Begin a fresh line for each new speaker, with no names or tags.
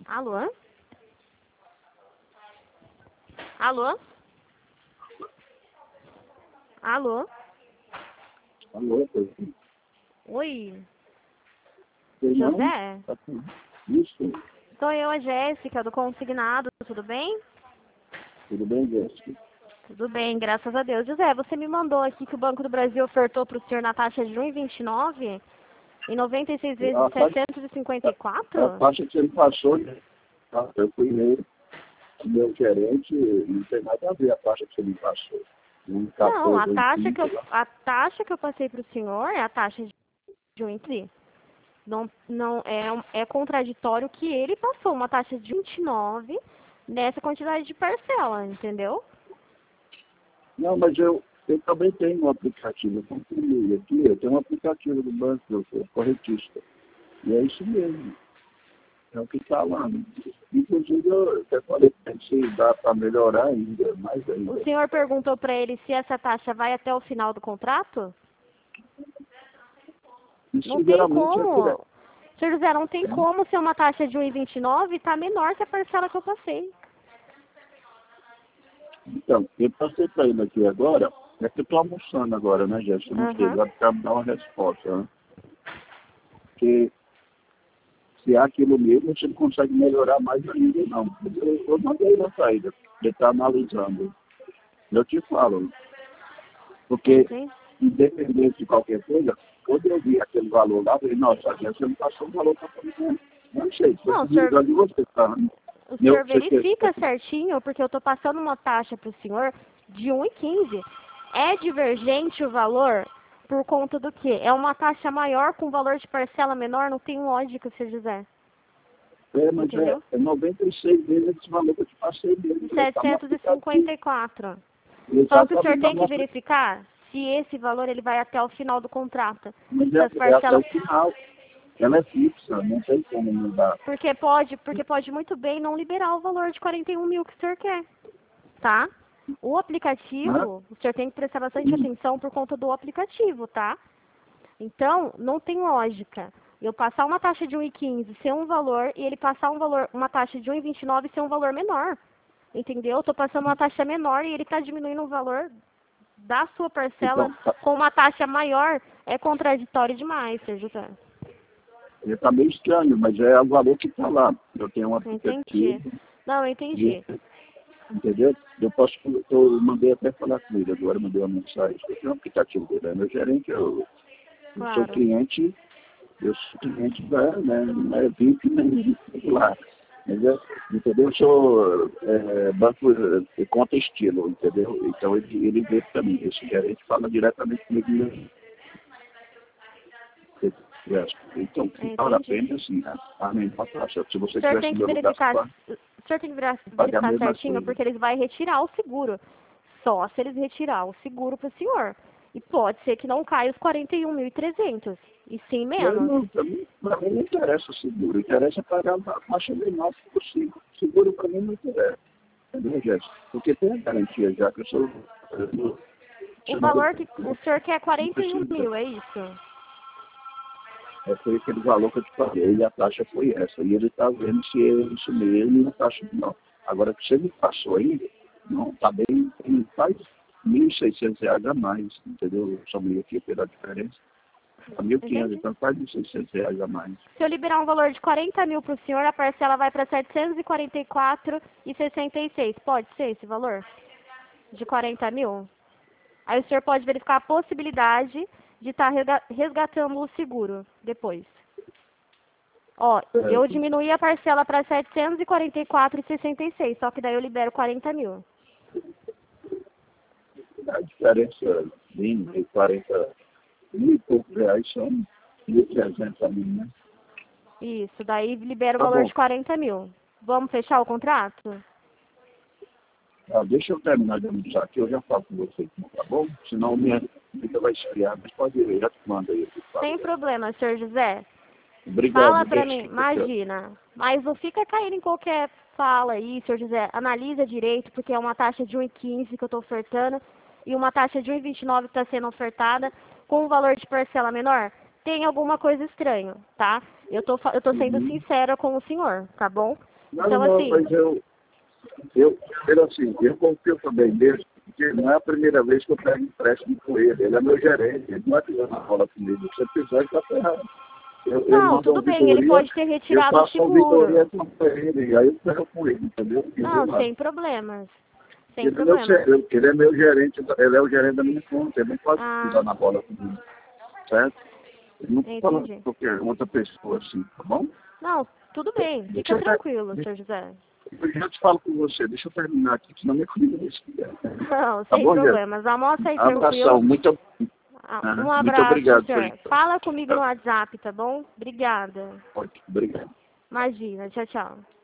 Alô? Alô? Alô?
Alô,
Oi,
não?
José?
Tá com isso?
Sou eu, a Jéssica, do Consignado, tudo bem?
Tudo bem, Jéssica?
Tudo bem, graças a Deus. José, você me mandou aqui que o Banco do Brasil ofertou para o senhor na taxa de 1,29 e 96 vezes
A taxa, a
754?
taxa que ele passou, né? Eu fui ver o meu gerente, não tem nada a ver a taxa que ele passou.
Não,
1,14, 1,15 lá.
a taxa que eu passei para o senhor é a taxa de 1,30. Não é contraditório que ele passou uma taxa de 29 nessa quantidade de parcela, entendeu?
Não, mas eu também tenho um aplicativo, eu confirmei aqui, eu tenho um aplicativo do banco, eu sou corretista. E é isso mesmo. É o que está lá. Inclusive, eu até falei que se dá para melhorar ainda, mais
O
ainda.
senhor perguntou para ele se essa taxa vai até o final do contrato?
Isso
Não tem
geralmente é
como.
direto.
Senhor José, não tem como ser uma taxa de 1,29 e tá menor que a parcela que eu passei.
Então, eu passei para ele aqui agora, é que eu estou almoçando agora, né, Jéssica? Não sei,
Aham.
vai ficar me dar uma resposta, né? Porque se é aquilo mesmo, você não consegue melhorar mais ainda, não. Eu mandei na saída, ele está analisando. Eu te falo, porque
Entendi.
independente de qualquer coisa, quando eu vi aquele valor lá, eu falei, nossa, a Jéssica não passou o valor para mim. Não sei, se
Não,
você me ligando de você, tá?
o
Meu,
senhor verifica certinho, porque eu tô passando uma taxa para o senhor de 1,15. É divergente o valor por conta do quê? É uma taxa maior com valor de parcela menor, não tem lógica, senhor José.
mas
Entendeu?
é 96 vezes esse valor que eu te passei
De
mesmo. Está no aplicativo.
754. Só que o senhor
Exatamente,
tem que verificar se esse valor ele vai até o final do contrato.
mas
Se as
é até
parcelas.
o final. Ela é fixa, não tem como mudar.
Porque pode muito bem não liberar o valor de 41 mil que o senhor quer. Tá? O
Né?
aplicativo, o senhor tem que prestar bastante atenção por conta do aplicativo, tá? Então, não tem lógica. Eu passar uma taxa de 1,15 ser um valor e ele passar uma taxa de 1,29 ser um valor menor. Entendeu? Eu tô passando uma taxa menor e ele está diminuindo o valor da sua parcela
Então, tá,
com uma taxa maior. É contraditório demais, Sr. José.
tá meio estranho, mas é o valor que está lá. Eu tenho um
Entendi.
aplicativo,
Não, eu entendi.
entendeu? Eu mandei até falar com ele agora, mandei uma mensagem. Eu tenho um aplicativo dele, é meu gerente, eu sou
Claro.
cliente, não é VIP nem lá. Mas entendeu? Eu sou banco conta estilo, entendeu? Então ele vê para mim, esse gerente fala diretamente comigo mesmo. Então, vale a
Entendi.
pena, assim, a menor taxa. Se você
O senhor
tivesse
tem
no
que
meu lugar,
verificar,
você
o senhor tem que
faria a
verificar
mesma
certinho,
coisa.
porque eles vão retirar o seguro. Só se eles retirar o seguro para o senhor. E pode ser que não caia os 41.300. E sim menos.
Para mim não interessa o seguro. Interessa pagar a taxa menor possível. Seguro para mim não interessa. Entendeu, Jéssica? Porque tem a garantia já que eu sou...
O valor que o senhor quer é
Não
41
precisa.
mil, é isso?
Foi aquele valor que eu te falei e a taxa foi essa. E ele está vendo se é isso mesmo e a taxa não. Agora, que você me passou aí, não, está bem, faz R$ 1.600 a mais, entendeu? Eu só meio aqui pela diferença. Está 1.500,
Entendi.
então faz R$ 1.600 a mais.
Se eu liberar um valor de 40 mil para o senhor, a parcela vai para 744,66. Pode ser esse valor? De 40 mil? Aí o senhor pode verificar a possibilidade de estar resgatando o seguro depois. Ó, eu
Certo?
diminuí a parcela para 744,66, só que daí eu libero 40 mil.
A diferença mínima de 40 mil e poucos reais são 1.300 a mim, né?
Isso, daí libera o
Tá
valor
bom.
de 40 mil. Vamos fechar o contrato?
Deixa eu terminar de almoçar aqui, eu já falo com você, tá bom? Senão minha vida vai esfriar, mas pode ir, eu já te mando aí.
Sem problema, senhor José. Fala
Obrigado,
pra mim,
Jéssica.
imagina. Mas não fica caindo em qualquer fala aí, senhor José. Analisa direito, porque é uma taxa de 1,15 que eu tô ofertando e uma taxa de 1,29 que está sendo ofertada com um valor de parcela menor. Tem alguma coisa estranha, tá? Eu tô sendo sincera com o senhor, tá bom?
Não,
Então,
não,
assim,
mas eu confio também nele, porque não é a primeira vez que eu pego empréstimo com ele. Ele é meu gerente, ele não é tirando a bola comigo. Se ele fizer, ele está ferrado. Ele
não,
manda
tudo
uma
bem, ele
vistoria,
pode ter
eu
retirado o
faço uma vistoria
seguro.
com ele, e aí eu pego com ele, entendeu? E eu vou
Não,
lá.
sem problemas. Sem
Ele é, meu,
problemas.
ele é meu gerente, ele é o gerente da minha conta, ele não pode pisar
Ah,
na bola comigo, certo? Ele não fala com
entendi.
qualquer outra pessoa assim, tá bom?
Não, tudo bem.
Deixa
Fica
eu, ter-
tranquilo, Sr. José.
eu já te falo com você, deixa eu terminar aqui, senão minha comida vai esfriar.
Não,
Tá
sem
bom, Jéssica?
problemas. Almoça aí
Abração,
tranquilo.
muito,
Um
muito
abraço,
obrigado,
senhor.
senhor.
Fala comigo no WhatsApp, tá bom? Obrigada.
Obrigado.
Imagina. Tchau, tchau.